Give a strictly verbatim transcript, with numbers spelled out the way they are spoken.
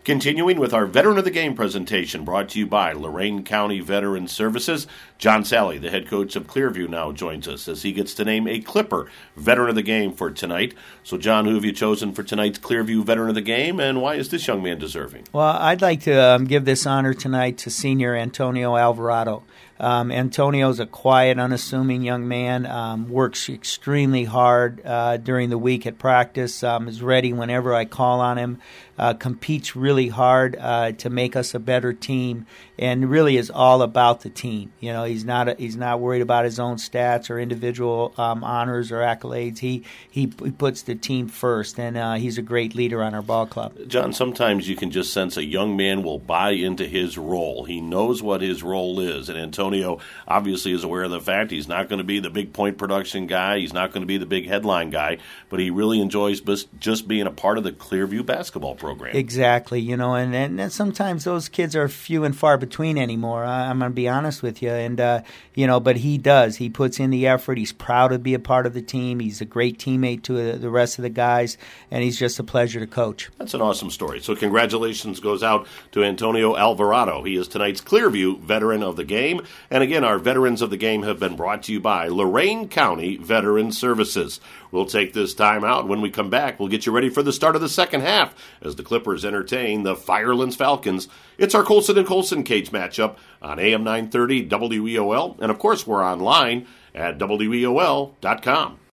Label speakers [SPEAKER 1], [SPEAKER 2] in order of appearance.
[SPEAKER 1] Continuing with our Veteran of the Game presentation brought to you by Lorain County Veteran Services. John Sally, the head coach of Clearview, now joins us as he gets to name a Clipper Veteran of the Game for tonight. So, John, who have you chosen for tonight's Clearview Veteran of the Game, and why is this young man deserving?
[SPEAKER 2] Well, I'd like to um, give this honor tonight to senior Antonio Alvarado. Um, Antonio's a quiet, unassuming young man, um, works extremely hard uh, during the week at practice, um, is ready whenever I call on him, uh, competes really hard uh, to make us a better team, and really is all about the team. You know, he's not a, he's not worried about his own stats or individual um, honors or accolades. He, he he puts the team first, and uh, he's a great leader on our ball club.
[SPEAKER 1] John, sometimes you can just sense a young man will buy into his role. He knows what his role is, and Antonio Antonio obviously is aware of the fact he's not going to be the big point production guy. He's not going to be the big headline guy, but he really enjoys just being a part of the Clearview basketball program.
[SPEAKER 2] Exactly, you know, and, and sometimes those kids are few and far between anymore. I'm going to be honest with you, and uh, you know, but he does. He puts in the effort. He's proud to be a part of the team. He's a great teammate to the rest of the guys, and he's just a pleasure to coach.
[SPEAKER 1] That's an awesome story. So congratulations goes out to Antonio Alvarado. He is tonight's Clearview Veteran of the Game. And again, our Veterans of the Game have been brought to you by Lorain County Veteran Services. We'll take this time out. When we come back, we'll get you ready for the start of the second half as the Clippers entertain the Firelands Falcons. It's our Colson and Colson Cage matchup on A M nine thirty W E O L. And, of course, we're online at W E O L dot com.